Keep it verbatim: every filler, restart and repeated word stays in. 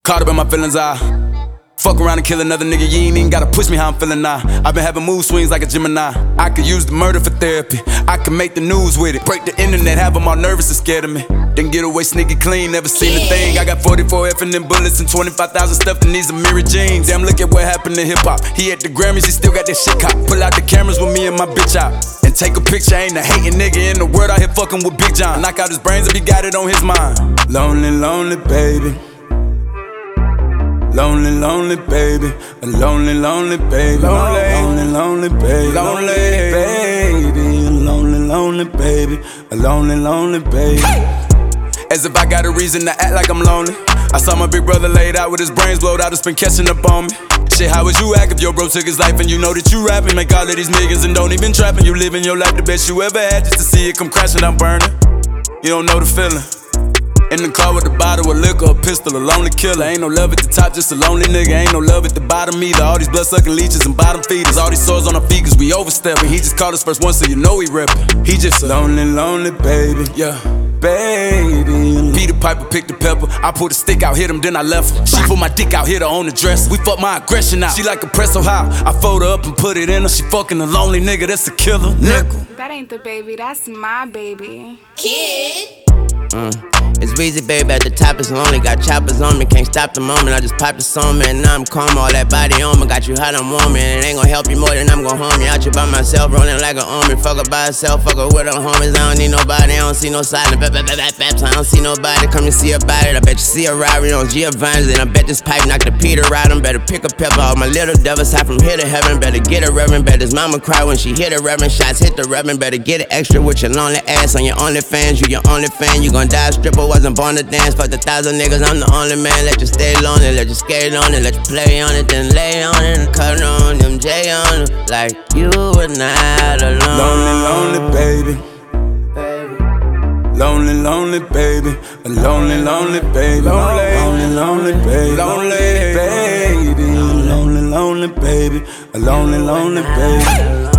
Caught up in my feelings, I fuck around and kill another nigga, you ain't even gotta push me how I'm feeling now. I've been having mood swings like a Gemini. I could use the murder for therapy, I can make the news with it. Break the internet, have them all nervous and scared of me. Then get away sneaky clean, never seen a thing. I got forty-four F and them bullets and twenty-five thousand stuff that needs a mirror jeans. Damn, look at what happened to hip-hop. He at the Grammys, he still got that shit cop. Pull out the cameras with me and my bitch out and take a picture, ain't a hating nigga in the world out here fucking with Big John. Knock out his brains if he got it on his mind. Lonely, lonely baby. Lonely, lonely baby, a lonely, lonely baby, lonely, lonely, lonely baby, lonely baby, a lonely, lonely baby, a lonely, lonely baby. As if I got a reason to act like I'm lonely. I saw my big brother laid out with his brains blowed out, it's been catching up on me. Shit, how would you act if your bro took his life and you know that you rapping? Make all of these niggas and don't even trapping. You living your life the best you ever had just to see it come crashing down burning. You don't know the feeling. In the car with a bottle of liquor, a pistol, a lonely killer. Ain't no love at the top, just a lonely nigga. Ain't no love at the bottom either. All these blood-sucking leeches and bottom feeders. All these sores on our feet cause we overstepping. He just called us first one so you know he reppin'. He just a lonely, lonely baby, yeah, baby. Peter Piper picked the pepper. I pulled a stick out, hit him, then I left her. She put my dick out, hit her on the dresser. We fuck my aggression out. She like a press so high, I fold her up and put it in her. She fucking a lonely nigga, that's a killer. Nickel. That ain't the baby, that's my baby. Kid. Mm. It's Weezy, baby, at the top is lonely. Got choppers on me, can't stop the moment. I just popped the song, man, now I'm calm. All that body on me, got you hot, I'm warm. And it ain't gon' help you more than I'm gon' harm you. Out you by myself, rolling like an army. Fuck her by herself, fuck her with her homies. I don't need nobody, I don't see no silence. Bap, bap, bap, bap, bap, I don't see nobody. Come and see about it. I bet you see a Rari on Giovanni's. And I bet this pipe knocked the Peter out. I'm better pick a pepper. All my little devils high from here to heaven. Better get a reverend. Bet his mama cry when she hit a reverend. Shots hit the reverend. Better get it extra with your lonely ass on your only fans. You your only fan, you gon' die a stripper. Wasn't born to dance. Fuck the thousand niggas, I'm the only man. Let you stay lonely, let you skate on it, let you play on it, then lay on it and cut on them J on it. Like you were not alone. Lonely, lonely baby. Lonely, lonely baby. A lonely, lonely baby. Lonely, lonely, lonely baby. Lonely baby. A lonely, lonely baby. A lonely, lonely baby.